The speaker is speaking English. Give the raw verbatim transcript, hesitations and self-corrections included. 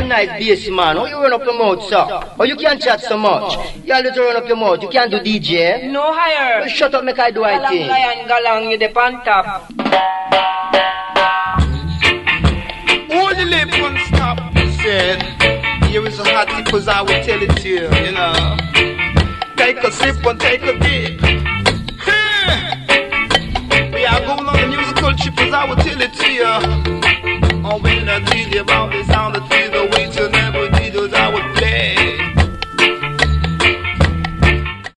nice bass man. Oh, you run up your mouth, sir. Oh, you can't chat so much. You always run up your mouth. You can't do D J. No higher. Well, shut up, make I do I Galang, thing. lion, galang, you the pan top. Hold the lip and stop, he said. Here is a hot tip, cause I will tell it to you, you know. Take a sip and take a dip. We are going on a musical trip, cause I will tell it to you. Oh, when I tell you about the sound that feels the way tonight.